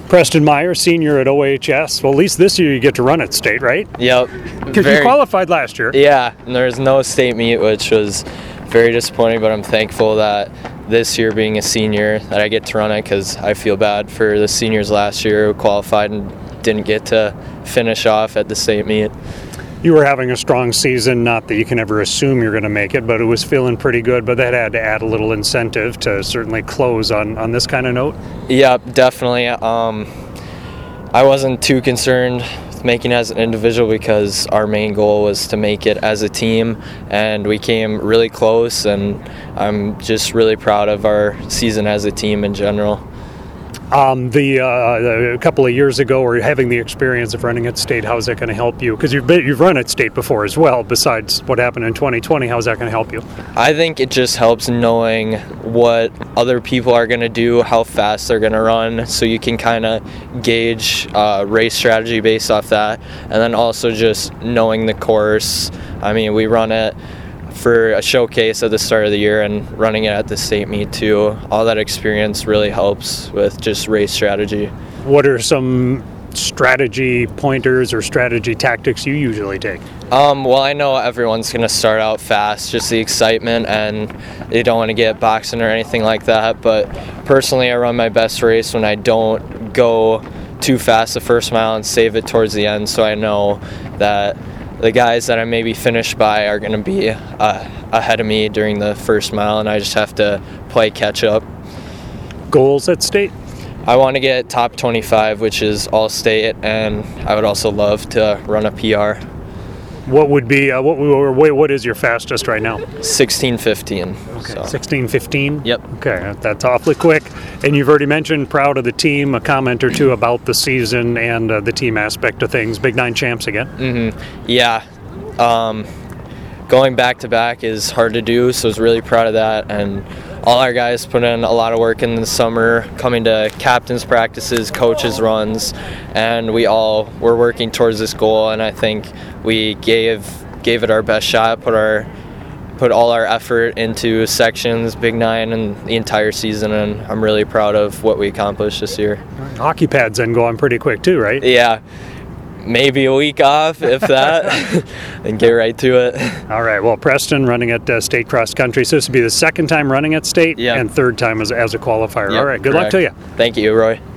Preston Meyer, senior at OHS. Well, at least this year you get to run at state, right? Yep. Because you qualified last year. Yeah, and there was no state meet, which was very disappointing, but I'm thankful that this year, being a senior, that I get to run it, because I feel bad for the seniors last year who qualified and didn't get to finish off at the state meet. You were having a strong season, not that you can ever assume you're going to make it, but it was feeling pretty good, but that had to add a little incentive to certainly close on this kind of note? Yeah, definitely. I wasn't too concerned with making it as an individual because our main goal was to make it as a team, and we came really close, and I'm just really proud of our season as a team in general. A couple of years ago, or having the experience of running at state, how is that going to help you? Because you've run at state before as well, besides what happened in 2020. How is that going to help you? I think it just helps knowing what other people are going to do, how fast they're going to run, so you can kind of gauge race strategy based off that. And then also just knowing the course. I mean, we run it for a showcase at the start of the year and running it at the state meet too. All that experience really helps with just race strategy. What are some strategy pointers or strategy tactics you usually take? Well, I know everyone's going to start out fast, just the excitement, and they don't want to get boxing or anything like that. But personally, I run my best race when I don't go too fast the first mile and save it towards the end, so I know that the guys that I maybe finish by are going to be ahead of me during the first mile, and I just have to play catch up. Goals at state? I want to get top 25, which is all state, and I would also love to run a PR. What would be what is your fastest right now? 16:15. Okay. So. 16:15? Yep. Okay, that's awfully quick. And you've already mentioned proud of the team, a comment or two about the season and the team aspect of things. Big Nine champs again? Mm-hmm. Yeah. Going back-to-back is hard to do, so I was really proud of that. And all our guys put in a lot of work in the summer, coming to captain's practices, coaches' runs, and we all were working towards this goal, and I think we gave it our best shot, put all our effort into sections, Big Nine, and the entire season, and I'm really proud of what we accomplished this year. Hockey pads then going pretty quick too, right? Yeah. Maybe a week off, if that, and get right to it. All right. Well, Preston running at state cross country. So this will be the second time running at state and third time as a qualifier. Yep, all right. Good correct. luck to you. Thank you, Roy.